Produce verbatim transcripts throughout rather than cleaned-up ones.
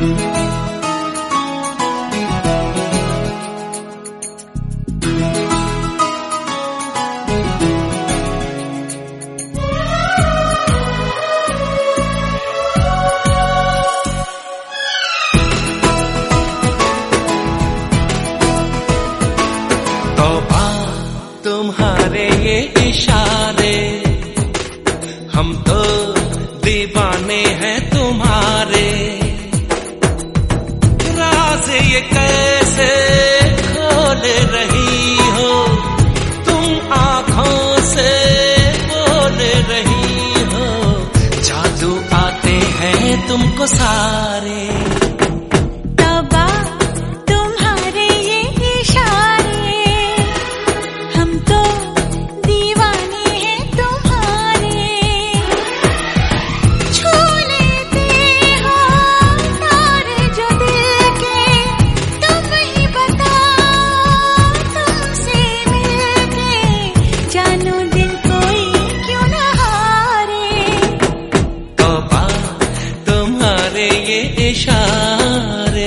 तुम्हारे ये इशारे, हम तो दीवाने हैं तुम्हारे। राज ये कैसे खोल रही हो तुम, आँखों से बोल रही हो। जादू आते हैं तुमको सारे। इशारे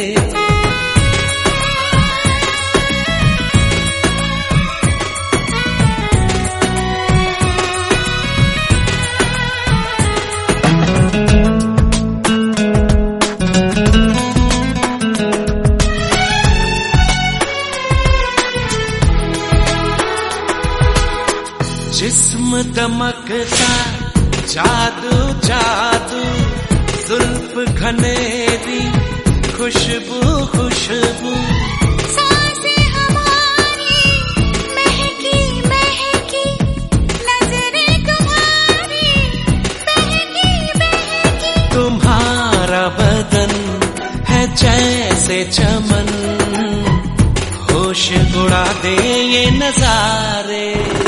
जिस्म दमकता, जादू जादू, जुल्फ घनेरी, खुशबू खुशबू। सांसें हमारी महकी महकी, नजरें तुम्हारी बहकी बहकी। तुम्हारा बदन है जैसे चमन, होश उड़ा दे ये नजारे।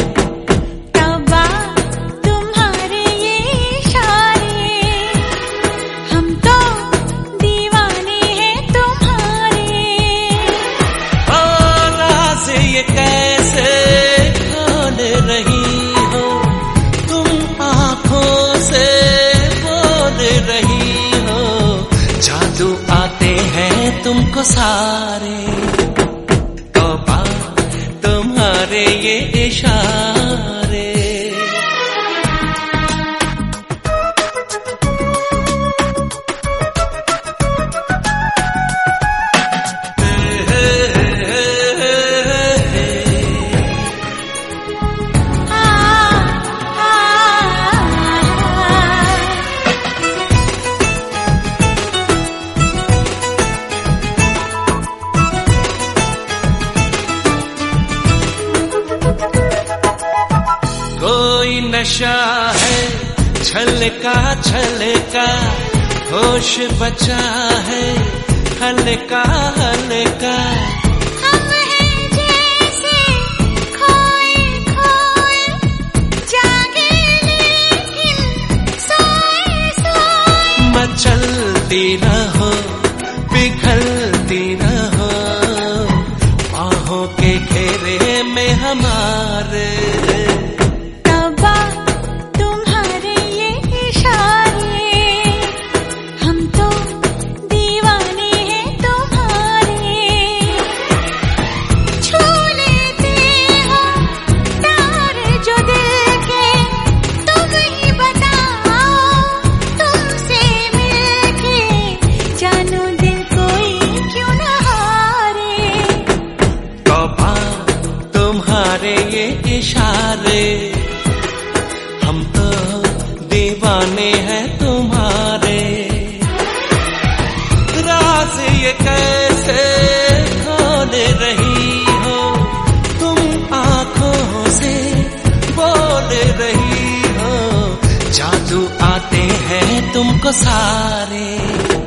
कैसे खोल रही हो तुम, आँखों से बोल रही हो। जादू आते हैं तुमको सारे। तौबा तुम्हारे ये इशारे। कोई नशा है छलका छलका, होश बचा है हल्का हल्का। हम हैं जैसे खोए खोए, जागे लेकिन सोए सोए। मचलती रहो पिघलती रहो, बाहों के घेरे में हमारे। तुम्हारे ये इशारे, हम तो दीवाने हैं तुम्हारे। राज ये कैसे खोल रही हो तुम, आँखों से बोल रही हो। जादू आते हैं तुमको सारे।